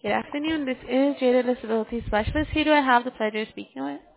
Good afternoon. This is Jada, Disability Specialist. Who do I have the pleasure of speaking with?